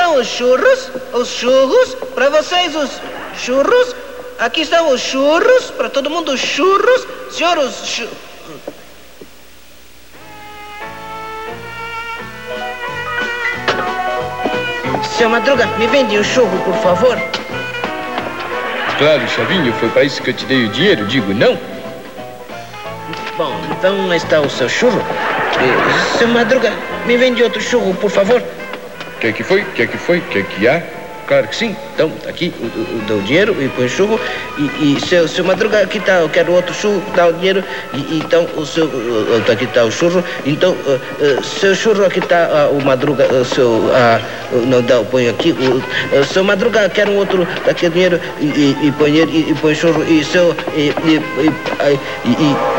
estão os churros, para vocês os churros. Aqui estão os churros, para todo mundo os churros. Senhor, os churros. Seu Madruga, me vende um churro, por favor. Claro, Chavinho, foi para isso que eu te dei o dinheiro, digo não? Bom, então está o seu churro. Seu Madruga, me vende outro churro, por favor. O que é que foi? O que é que foi? O que é que há? Claro que sim. Então, aqui, dou o dinheiro e põe o churro. E seu Madruga, aqui está, eu quero outro churro, dá o dinheiro. E então, aqui está o churro. Então, seu churro, aqui está o Madruga, não dá, põe aqui. Seu Madruga, quero um outro, daqui o dinheiro. E põe ele, e põe o churro. E seu,